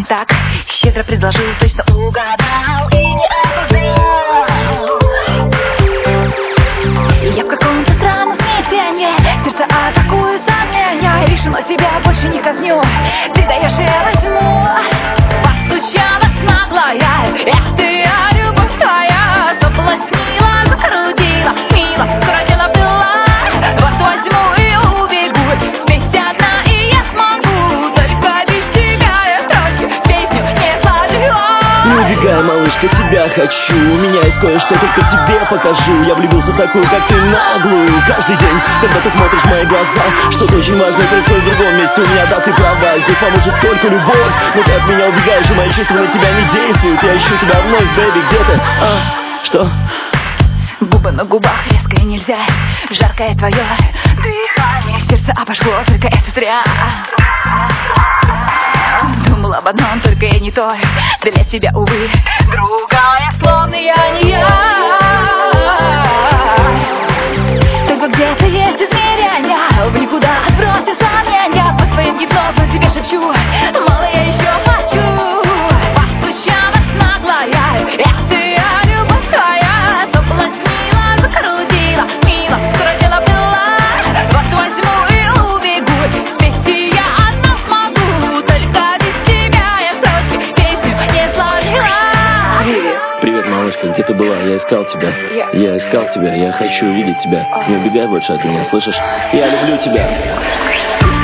так щедро предложил, точно угадал и не опоздал. Я в каком-то странном смятении, сердце атакует сомнения. Решила себя больше не казню, ты даешь, я возьму. Постучалась наглая, эх ты, а любовь твоя соблазнила, закрутила, мило, скоротела была. Вот возьму и убегу, спеть одна и я смогу, только без тебя я строчки песню не сложила. Не убегай, малышка, тебя хочу. У меня есть кое-что, только тебе покажу. Я влюбился в такую, как ты, наглую. Каждый день, когда ты смотришь в мои глаза, что-то очень важное происходит в другом месте. У меня, да, ты права, здесь поможет только любовь. Но ты от меня убегаешь, и мои чувства на тебя не действуют. Я ищу тебя вновь, бэйби, где ты? Что? Губы на губах, резко и нельзя. Жаркое твое дыхание, сердце обошло, только это зря. Думала об одном, только я не той. Для тебя, увы, другая, словно я не я. Только где-то есть измерения, в никуда отбросив сомнения. Под твоим гипнозом тебе шепчу, мало я еще хочу. Постучалась наглая, эх ты, а любовь твоя соблазнила, закрутила, мило, скоротела была. Вот возьму и убегу, спеть я одна смогу, только без тебя я строчки песню не сложила. Привет. Привет, малышка, где ты была? Я искал тебя. Я искал тебя, я хочу увидеть тебя. Не убегай больше от меня, слышишь? Я люблю тебя.